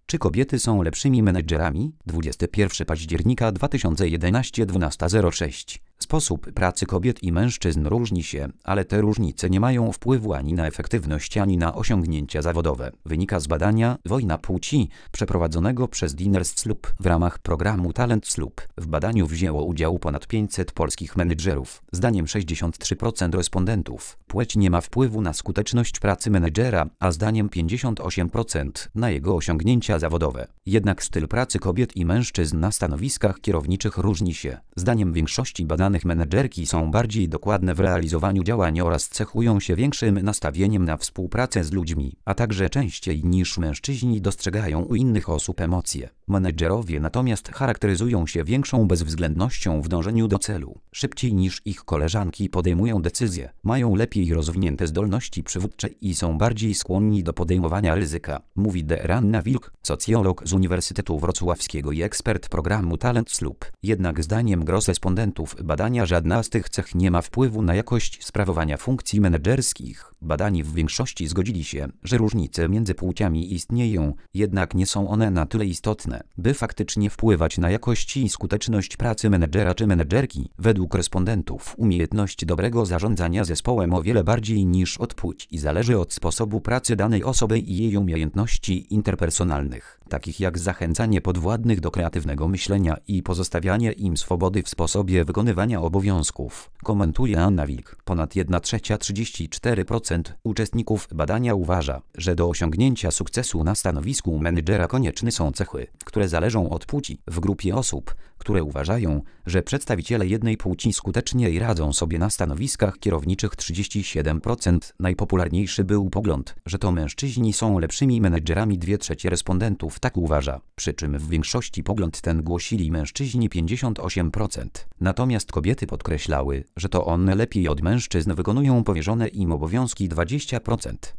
Czy kobiety są lepszymi menedżerami? 21 października 2011 12:06. Sposób pracy kobiet i mężczyzn różni się, ale te różnice nie mają wpływu ani na efektywność, ani na osiągnięcia zawodowe. Wynika z badania Wojna płci przeprowadzonego przez Diners Club w ramach programu Talent Club. W badaniu wzięło udział ponad 500 polskich menedżerów. Zdaniem 63% respondentów płeć nie ma wpływu na skuteczność pracy menedżera, a zdaniem 58% na jego osiągnięcia zawodowe. Jednak styl pracy kobiet i mężczyzn na stanowiskach kierowniczych różni się. Zdaniem większości badanych menedżerki są bardziej dokładne w realizowaniu działań oraz cechują się większym nastawieniem na współpracę z ludźmi, a także częściej niż mężczyźni dostrzegają u innych osób emocje. Menedżerowie natomiast charakteryzują się większą bezwzględnością w dążeniu do celu. Szybciej niż ich koleżanki podejmują decyzje, mają lepiej rozwinięte zdolności przywódcze i są bardziej skłonni do podejmowania ryzyka, mówi Anna Wilk, socjolog z Uniwersytetu Wrocławskiego i ekspert programu Talent Club. Jednak zdaniem gros respondentów badania żadna z tych cech nie ma wpływu na jakość sprawowania funkcji menedżerskich. Badani w większości zgodzili się, że różnice między płciami istnieją, jednak nie są one na tyle istotne, by faktycznie wpływać na jakość i skuteczność pracy menedżera czy menedżerki. Według respondentów umiejętność dobrego zarządzania zespołem o wiele bardziej niż od płci zależy od sposobu pracy danej osoby i jej umiejętności interpersonalnych, takich jak zachęcanie podwładnych do kreatywnego myślenia i pozostawianie im swobody w sposobie wykonywania obowiązków, komentuje Anna Wilk. Ponad 1/3, 34% uczestników badania uważa, że do osiągnięcia sukcesu na stanowisku menedżera konieczne są cechy, które zależą od płci. W grupie osób, które uważają, że przedstawiciele jednej płci skutecznie radzą sobie na stanowiskach kierowniczych 37%, najpopularniejszy był pogląd, że to mężczyźni są lepszymi menedżerami. 2/3 respondentów tak uważa, przy czym w większości pogląd ten głosili mężczyźni 58%. Natomiast kobiety podkreślały, że to one lepiej od mężczyzn wykonują powierzone im obowiązki 20%.